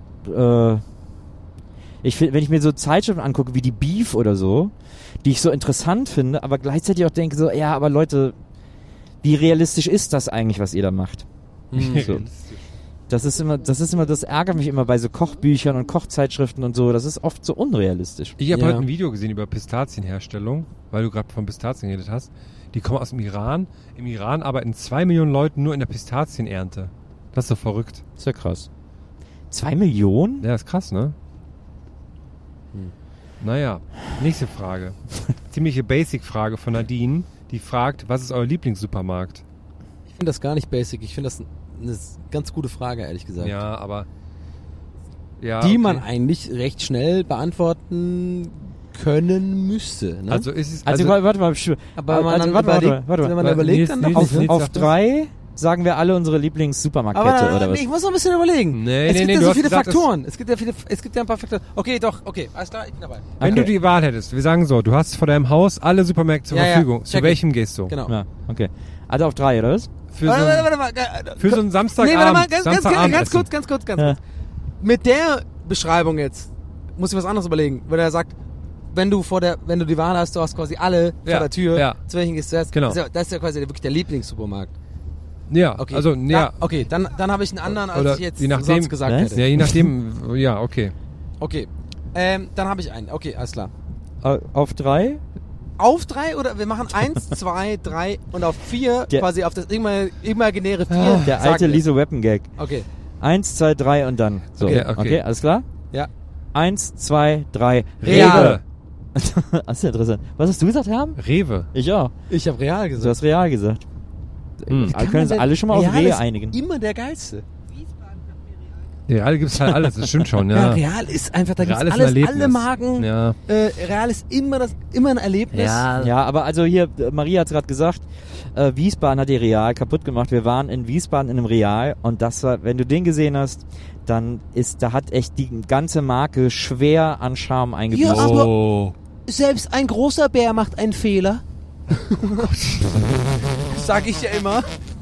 wenn ich mir so Zeitschriften angucke, wie die Beef oder so, die ich so interessant finde, aber gleichzeitig auch denke so, ja, aber Leute, wie realistisch ist das eigentlich, was ihr da macht? So. Das ärgert mich immer bei so Kochbüchern und Kochzeitschriften und so. Das ist oft so unrealistisch. Ich habe heute ein Video gesehen über Pistazienherstellung, weil du gerade von Pistazien geredet hast. Die kommen aus dem Iran. Im Iran arbeiten 2 Millionen Leute nur in der Pistazienernte. Das ist so verrückt. Das ist ja krass. 2 Millionen? Ja, ist krass, ne? Naja, nächste Frage. Ziemliche Basic-Frage von Nadine. Die fragt, was ist euer Lieblingssupermarkt? Ich finde das gar nicht basic. Ich finde das eine ganz gute Frage, ehrlich gesagt. Ja, aber... Ja, die man eigentlich recht schnell beantworten können müsste. Ne? Also ist es... Also warte mal. Aber wenn man überlegt, dann auf 3 sagen wir alle unsere Lieblings-Supermarktkette, oder was? Ich muss noch ein bisschen überlegen. Es gibt ja so viele Faktoren. Es gibt ja ein paar Faktoren. Okay, alles klar, ich bin dabei. Wenn du die Wahl hättest, wir sagen so, du hast vor deinem Haus alle Supermärkte zur Verfügung. Zu welchem gehst du? Genau. Ja, okay. Also auf 3, oder was? Für so einen Samstagabend. Ganz kurz. Mit der Beschreibung jetzt muss ich was anderes überlegen. Wenn er sagt, wenn du die Wahl hast, du hast quasi alle vor der Tür, zu welchen gehst du erst? Genau. Das ist ja quasi wirklich der Lieblingssupermarkt. Ja, okay. Also, ja. Okay, dann habe ich einen anderen, als oder ich jetzt je nachdem, sonst gesagt hätte. Ja, je nachdem, ja, okay. Okay, dann habe ich einen. Okay, alles klar. Auf 3? Auf 3 oder wir machen 1, 2, 3 und auf 4 quasi auf das imaginäre 4. Der alte Lisa Weapon-Gag. Okay. 1, 2, 3 und dann. So. Okay, alles klar? Ja. 1, 2, 3. Real. Das ist ja interessant. Was hast du gesagt, Herm? Rewe. Ich auch. Ich habe Real gesagt. Du hast Real gesagt. Können sie alle schon mal auf Real einigen? Immer der geilste. Real gibt's halt alles, das stimmt schon, ja. Real ist einfach, da gibt's Real alles, alle Marken. Ja. Real ist immer ein Erlebnis. Ja, aber also hier, Maria hat's gerade gesagt, Wiesbaden hat die Real kaputt gemacht. Wir waren in Wiesbaden in einem Real und das war, wenn du den gesehen hast, dann da hat echt die ganze Marke schwer an Charme eingebüßt. Ja, aber selbst ein großer Bär macht einen Fehler. Das sag ich ja immer.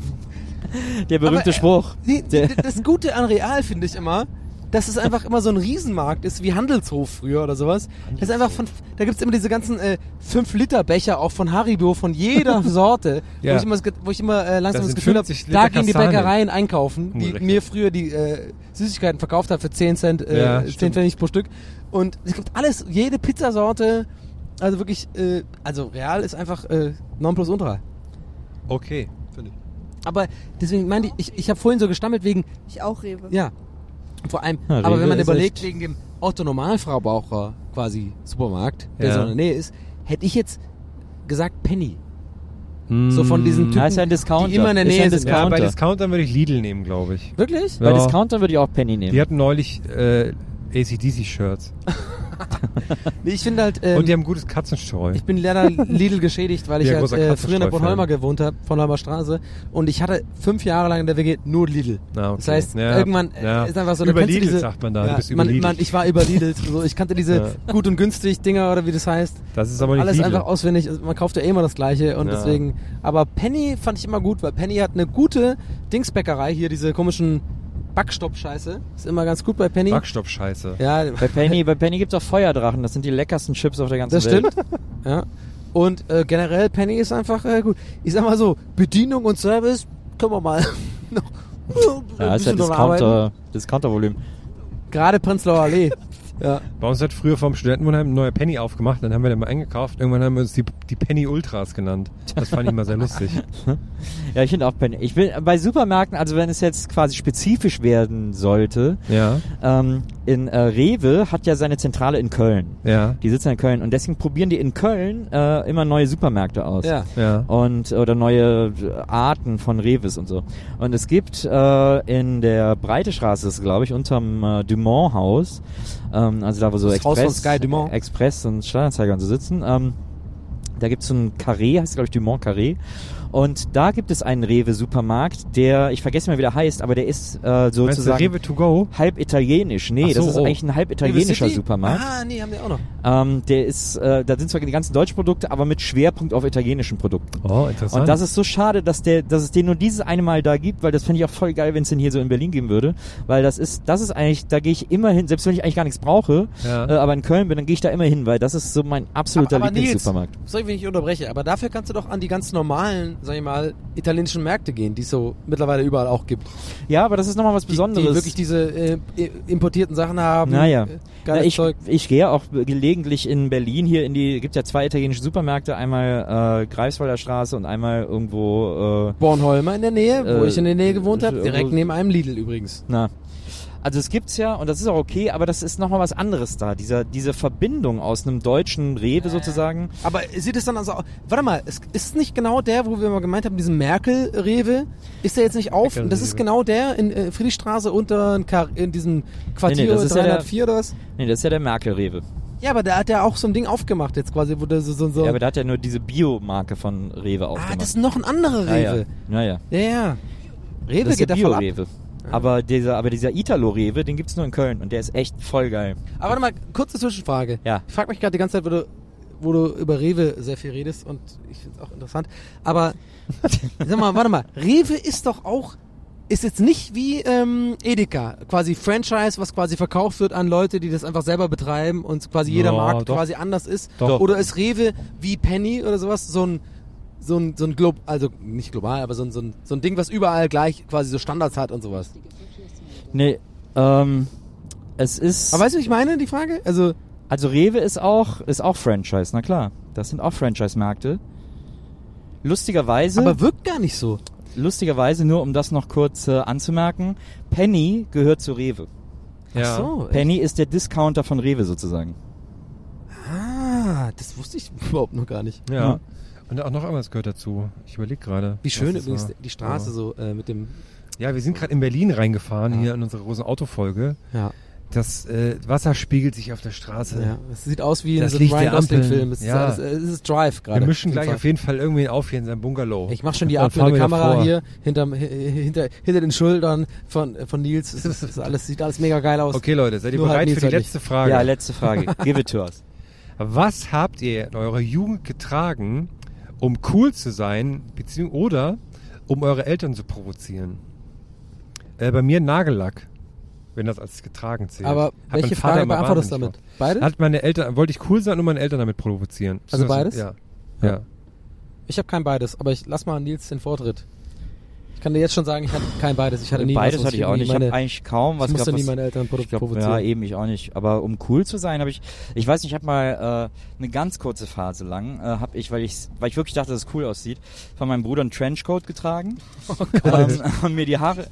Der berühmte Spruch. Das Gute an Real finde ich immer, dass es einfach immer so ein Riesenmarkt ist, wie Handelshof früher oder sowas. Das ist einfach da gibt's immer diese ganzen 5-Liter-Becher auch von Haribo, von jeder Sorte, ja. wo ich immer langsam das Gefühl habe, da gehen die Bäckereien einkaufen, die mir früher die Süßigkeiten verkauft haben für 10 Cent, 10 Pfennig pro Stück. Und es gibt alles, jede Pizzasorte, also wirklich, also Real ist einfach Nonplusultra. Okay. Aber deswegen meinte ich habe vorhin so gestammelt wegen... Ich auch Rewe. Ja, vor allem. Ja, aber Rewe wenn man ist überlegt, echt wegen dem Otto-Normalverbraucher quasi Supermarkt, der so in der Nähe ist, hätte ich jetzt gesagt Penny. So von diesen Typen, ist ja ein Discounter. die immer in der Nähe sind. Ja, bei Discountern würde ich Lidl nehmen, glaube ich. Wirklich? Bei Discounter würde ich auch Penny nehmen. Die hatten neulich AC/DC-Shirts. Nee, ich finde halt... und die haben gutes Katzenstreu. Ich bin leider Lidl geschädigt, weil ich Ja, halt großer früher in der Bornholmer gewohnt habe, Bornholmer Straße. Und ich hatte 5 Jahre lang in der WG nur Lidl. Okay. Das heißt, irgendwann ist einfach so... Überlidelt sagt man da. Du bist überlidelt. Ich war überlidelt. So, ich kannte diese gut und günstig Dinger oder wie das heißt. Das ist aber nicht alles Lidl. einfach auswendig. Man kauft ja eh immer das Gleiche und deswegen... Aber Penny fand ich immer gut, weil Penny hat eine gute Dingsbäckerei. Hier diese komischen... Backstopp-Scheiße. Ist immer ganz gut bei Penny. Backstopp-Scheiße. Ja. Bei Penny gibt's auch Feuerdrachen. Das sind die leckersten Chips auf der ganzen Welt. Das stimmt. Ja. Und generell Penny ist einfach gut. Ich sag mal so, Bedienung und Service können wir mal noch ja, ist ja Discounter-Volumen. Gerade Prenzlauer Allee. Ja. Bei uns hat früher vom Studentenwohnheim ein neuer Penny aufgemacht, dann haben wir den mal eingekauft. Irgendwann haben wir uns die Penny Ultras genannt. Das fand ich mal sehr lustig. Ja, ich finde auch Penny. Ich will bei Supermärkten, also wenn es jetzt quasi spezifisch werden sollte, in Rewe hat ja seine Zentrale in Köln. Ja. Die sitzen in Köln und deswegen probieren die in Köln immer neue Supermärkte aus. Ja. Oder neue Arten von Rewes und so. Und es gibt in der Breitestraße, glaube ich, unterm Dumont-Haus, also da wo so Express und Stadtanzeiger und so sitzen, da gibt es so ein Carré, heißt glaube ich Dumont Carré. Und da gibt es einen Rewe-Supermarkt, der, ich vergesse mal wie der heißt, aber der ist sozusagen... Meinst du Rewe to go? Halb italienisch. Nee, das ist eigentlich ein halb italienischer Supermarkt. Nee, haben wir auch noch. Der ist, da sind zwar die ganzen deutschen Produkte, aber mit Schwerpunkt auf italienischen Produkten. Oh, interessant. Und das ist so schade, dass es den nur dieses eine Mal da gibt, weil das fände ich auch voll geil, wenn es den hier so in Berlin geben würde. Weil das ist eigentlich, da gehe ich immer hin, selbst wenn ich eigentlich gar nichts brauche, aber in Köln bin, dann gehe ich da immer hin, weil das ist so mein absoluter Lieblingssupermarkt. Sorry, wenn ich unterbreche, aber dafür kannst du doch an die ganz normalen sag ich mal, italienischen Märkte gehen, die es so mittlerweile überall auch gibt. Ja, aber das ist nochmal was Besonderes. Die wirklich diese importierten Sachen haben. Naja. Geiles Zeug. Ich gehe auch gelegentlich in Berlin hier gibt ja 2 italienische Supermärkte, einmal Greifswalder Straße und einmal irgendwo Bornholmer in der Nähe, wo ich in der Nähe gewohnt habe, direkt neben einem Lidl übrigens. Na. Also es gibt's ja, und das ist auch okay, aber das ist nochmal was anderes da. Diese Verbindung aus einem deutschen Rewe sozusagen. Aber sieht es dann also warte mal, ist nicht genau der, wo wir mal gemeint haben, diesen Merkel-Rewe, ist der jetzt nicht auf? Und das ist genau der in Friedrichstraße in diesem Quartier das ist 304 oder was? Nee, das ist ja der Merkel-Rewe. Ja, aber da hat er auch so ein Ding aufgemacht jetzt quasi, wo der so... Ja, aber da hat er nur diese Bio-Marke von Rewe aufgemacht. Ah, das ist noch ein anderer Rewe. Ja. Ja. Rewe das ist geht der da voll ab. Bio-Rewe. Aber dieser Italo-Rewe, den gibt's nur in Köln und der ist echt voll geil. Aber warte mal, kurze Zwischenfrage. Ja. Ich frage mich gerade die ganze Zeit, wo du über Rewe sehr viel redest und ich finde es auch interessant. Aber sag mal, warte mal, Rewe ist jetzt nicht wie Edeka, quasi Franchise, was quasi verkauft wird an Leute, die das einfach selber betreiben und quasi jeder Markt quasi anders ist. Doch. Oder ist Rewe wie Penny oder sowas so ein also nicht global, aber so ein Ding, was überall gleich quasi so Standards hat und sowas. Nee, es ist... Aber weißt du, was ich meine, die Frage? Also Rewe ist auch Franchise, na klar. Das sind auch Franchise-Märkte. Lustigerweise... Aber wirkt gar nicht so. Lustigerweise, nur um das noch kurz anzumerken, Penny gehört zu Rewe. Ja. Ach so, Penny ist der Discounter von Rewe sozusagen. Ah, das wusste ich überhaupt noch gar nicht. Ja. Und auch noch irgendwas gehört dazu. Ich überlege gerade. Wie schön übrigens war. die Straße so mit dem... Ja, wir sind gerade in Berlin reingefahren, hier in unserer großen Autofolge. Ja. Das Wasser spiegelt sich auf der Straße. Ja, es sieht aus wie in Das so einem Licht der Ryan Gosling-Film. Ampeln. Es Ja. ist Drive gerade. Wir mischen gleich auf jeden Fall irgendwen auf hier in seinem Bungalow. Ich mach schon die Dann atmende fahren wir Kamera davor. hier hinter den Schultern von Nils. Sieht alles mega geil aus. Okay, Leute, seid ihr Nur halt bereit Nils für die halt letzte Frage? Ja, letzte Frage. Give it to us. Was habt ihr in eurer Jugend getragen, um cool zu sein, oder um eure Eltern zu provozieren? Bei mir Nagellack, wenn das als getragen zählt. Aber Hat welche mein Vater Frage immer beantwortest du wahnsinnig damit? Beide? Hat meine Eltern, wollte ich cool sein und meine Eltern damit provozieren. Also beides? Ja. Ich habe kein beides, aber ich lass mal Nils den Vortritt. Ich kann dir jetzt schon sagen, ich hatte kein beides. Ich hatte nie Beides was, hatte ich auch nicht. Ich habe eigentlich kaum was ich musste gehabt, nie meine Eltern provozieren. Ja, eben, ich auch nicht. Aber um cool zu sein, habe ich weiß nicht, ich habe mal eine ganz kurze Phase lang, weil ich wirklich dachte, dass es cool aussieht, von meinem Bruder einen Trenchcoat getragen. Und mir die Haare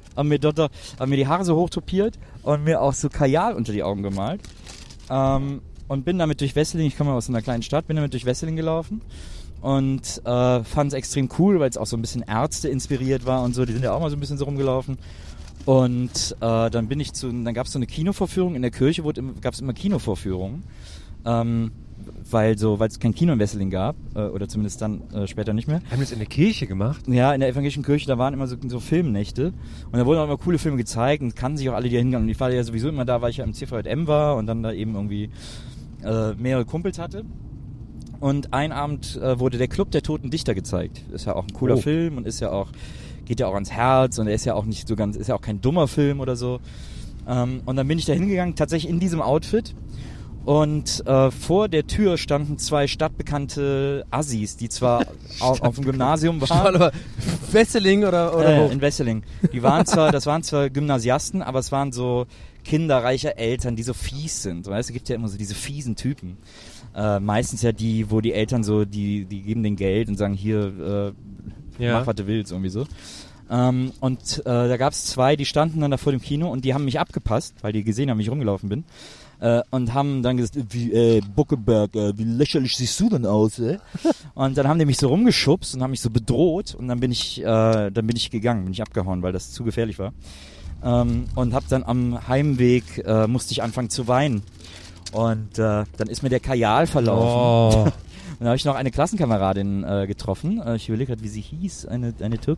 so hoch topiert und mir auch so Kajal unter die Augen gemalt. Und bin damit durch Wesseling, ich komme aus einer kleinen Stadt, bin damit durch Wesseling gelaufen. Und fand es extrem cool, weil es auch so ein bisschen Ärzte inspiriert war und so. Die sind ja auch mal so ein bisschen so rumgelaufen. Und dann gab es so eine Kinovorführung in der Kirche, gab es immer Kinovorführungen, weil es kein Kino in Wesseling gab, oder zumindest dann später nicht mehr. Haben wir das in der Kirche gemacht? Ja, in der evangelischen Kirche, da waren immer so Filmnächte und da wurden auch immer coole Filme gezeigt und kannten sich auch alle, die da hingegangen. Und ich war ja sowieso immer da, weil ich ja im CVJM war und dann da eben irgendwie mehrere Kumpels hatte. Und ein Abend wurde der Club der Toten Dichter gezeigt. Ist ja auch ein cooler Film und geht ja auch ans Herz und er ist ja auch nicht so ganz, ist ja auch kein dummer Film oder so. Und dann bin ich da hingegangen, tatsächlich in diesem Outfit. Und vor der Tür standen 2 stadtbekannte Assis, die zwar auf dem Gymnasium waren. Wesseling oder wo? In Wesseling. Das waren zwar Gymnasiasten, aber es waren so kinderreiche Eltern, die so fies sind. Weißt du, es gibt ja immer so diese fiesen Typen. Meistens ja die, wo die Eltern so, die geben den Geld und sagen, hier, mach, was du willst, irgendwie so. Und da gab es 2, die standen dann da vor dem Kino und die haben mich abgepasst, weil die gesehen haben, wie ich rumgelaufen bin. Und haben dann gesagt, Buckeberg, wie lächerlich siehst du denn aus, Und dann haben die mich so rumgeschubst und haben mich so bedroht und dann bin ich gegangen, bin ich abgehauen, weil das zu gefährlich war. Und hab dann am Heimweg, musste ich anfangen zu weinen. Und dann ist mir der Kajal verlaufen. Oh. Und dann habe ich noch eine Klassenkameradin getroffen. Ich überlege gerade, wie sie hieß. Eine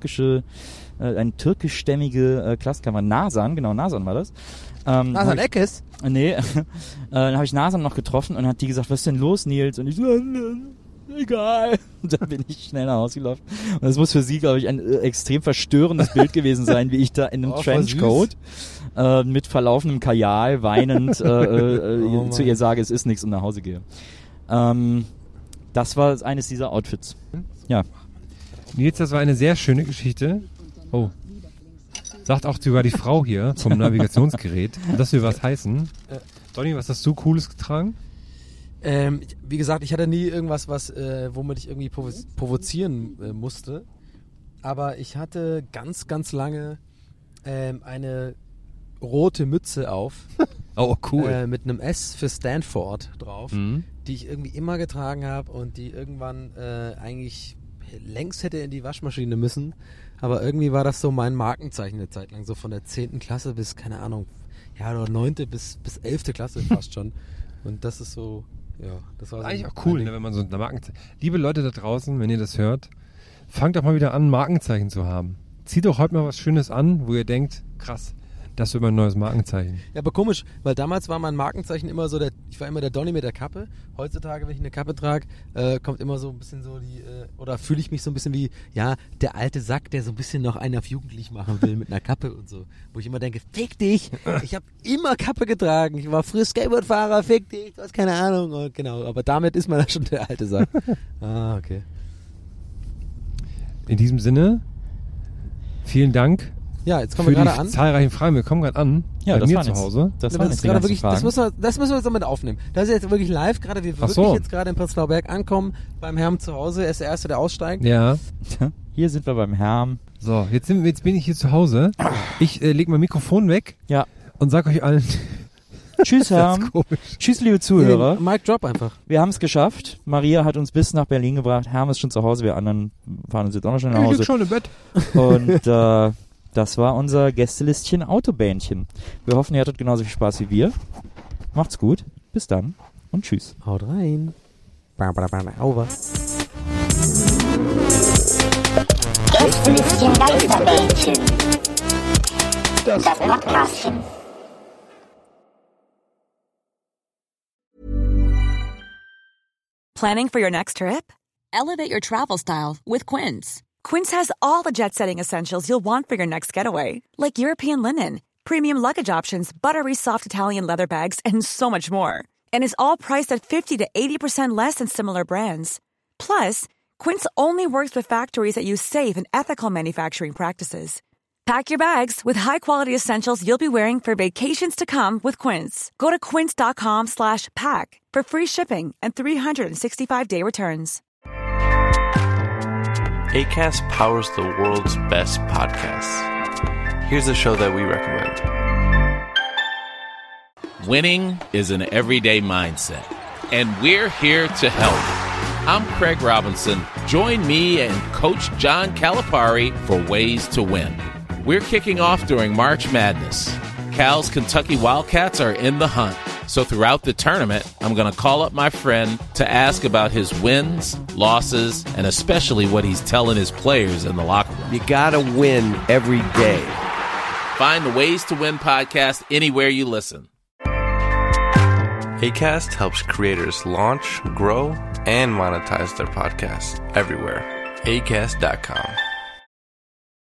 türkischstämmige Klassenkameradin. Nasan war das. Nasan Eckes? Nee. Dann habe ich Nasan noch getroffen und hat die gesagt, was ist denn los, Nils? Und ich so, egal. Und dann bin ich schnell nach Hause gelaufen. Und das muss für sie, glaube ich, ein extrem verstörendes Bild gewesen sein, wie ich da in einem Trenchcoat mit verlaufenem Kajal weinend zu ihr sage, es ist nichts und nach Hause gehe. Das war eines dieser Outfits. Ja. Nils, das war eine sehr schöne Geschichte. Oh. Sagt auch sogar die Frau hier vom Navigationsgerät. Das will was heißen. Donny, was hast du Cooles getragen? Wie gesagt, ich hatte nie irgendwas, womit ich irgendwie provozieren musste. Aber ich hatte ganz, ganz lange eine rote Mütze auf. Oh, cool. Mit einem S für Stanford drauf, die ich irgendwie immer getragen habe und die irgendwann eigentlich längst hätte in die Waschmaschine müssen. Aber irgendwie war das so mein Markenzeichen eine Zeit lang. So von der 10. Klasse bis, keine Ahnung, oder 9. bis 11. Klasse fast schon. Und das ist so, das war so eigentlich auch cool, ne, wenn man so eine Markenzeichen... Liebe Leute da draußen, wenn ihr das hört, fangt doch mal wieder an, Markenzeichen zu haben. Zieht doch heute mal was Schönes an, wo ihr denkt, krass, das wird mein neues Markenzeichen. Ja, aber komisch, weil damals war mein Markenzeichen immer so, ich war immer der Donny mit der Kappe. Heutzutage, wenn ich eine Kappe trage, kommt immer so ein bisschen so oder fühle ich mich so ein bisschen wie, der alte Sack, der so ein bisschen noch einen auf jugendlich machen will mit einer Kappe und so. Wo ich immer denke, fick dich, ich habe immer Kappe getragen, ich war früher Skateboardfahrer, fick dich, du hast keine Ahnung. Und genau, aber damit ist man schon der alte Sack. Okay. In diesem Sinne, vielen Dank. Ja, jetzt kommen wir gerade an. Zahlreichen Fragen. Wir kommen gerade an. Ja, bei mir zu Hause. Das müssen wir jetzt damit aufnehmen. Das ist jetzt wirklich live, gerade wir wirklich jetzt gerade in Prenzlauer Berg ankommen, beim Herrn zu Hause. Er ist der Erste, der aussteigt. Ja. Hier sind wir beim Herrn. So, jetzt bin ich hier zu Hause. Ich lege mein Mikrofon weg und sag euch allen... Tschüss, Herrn. Tschüss, liebe Zuhörer. Mic drop einfach. Wir haben es geschafft. Maria hat uns bis nach Berlin gebracht. Herm ist schon zu Hause. Wir anderen fahren uns jetzt auch noch schnell nach Hause. Ich lieg schon im Bett. Und das war unser Gästelistchen Autobähnchen. Wir hoffen, ihr hattet genauso viel Spaß wie wir. Macht's gut. Bis dann und tschüss. Haut rein. Over. Gästelistchen Geisterbähnchen. Das Podcastchen. Planning for your next trip? Elevate your travel style with Quince. Quince has all the jet-setting essentials you'll want for your next getaway, like European linen, premium luggage options, buttery soft Italian leather bags, and so much more. And is all priced at 50 to 80% less than similar brands. Plus, Quince only works with factories that use safe and ethical manufacturing practices. Pack your bags with high-quality essentials you'll be wearing for vacations to come with Quince. Go to quince.com/pack for free shipping and 365-day returns. Acast powers the world's best podcasts. Here's a show that we recommend. Winning is an everyday mindset, and we're here to help. I'm Craig Robinson. Join me and Coach John Calipari for Ways to Win. We're kicking off during March Madness. Cal's Kentucky Wildcats are in the hunt. So throughout the tournament, I'm going to call up my friend to ask about his wins, losses, and especially what he's telling his players in the locker room. You got to win every day. Find the Ways to Win podcast anywhere you listen. Acast helps creators launch, grow, and monetize their podcasts everywhere. Acast.com.